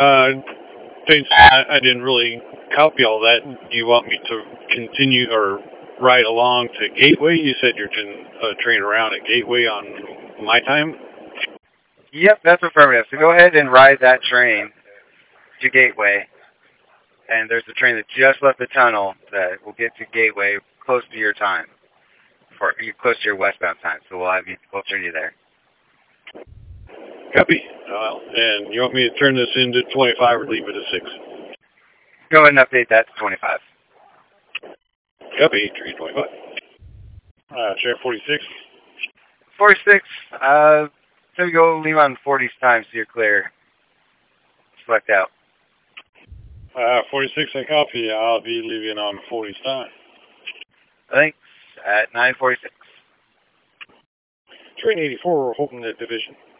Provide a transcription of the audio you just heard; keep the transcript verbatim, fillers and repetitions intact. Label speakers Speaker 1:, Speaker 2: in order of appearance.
Speaker 1: Uh, thanks. I, I didn't really copy all that. You want me to continue or ride along to Gateway? You said you're going to uh, train around at Gateway on my time?
Speaker 2: Yep, that's affirmative. So go ahead and ride that train to Gateway. And there's a train that just left the tunnel that will get to Gateway close to your time. For close to your westbound time. So we'll have you, we'll turn you there.
Speaker 1: Copy. Uh, and you want me to turn this into twenty-five or leave it at six?
Speaker 2: Go ahead and update that to twenty-five.
Speaker 1: Copy, train twenty-five. Uh, chair forty-six.
Speaker 2: forty-six, uh, so you go leave on forty's time so you're clear. Select out.
Speaker 1: Uh, forty-six, I copy. I'll be leaving on forty's time.
Speaker 2: Thanks. At nine forty-six.
Speaker 1: Train eighty-four, holding the division.